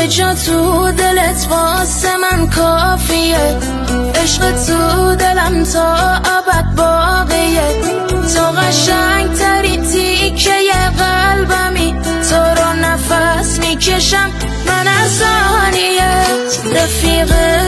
جا تو دلت واسه من کافیه، عشق تو دلم تا ابد باقیه. تو قشنگ ترین تیکه قلبمی، تو رو نفس میکشم من از ثانیه. رفیق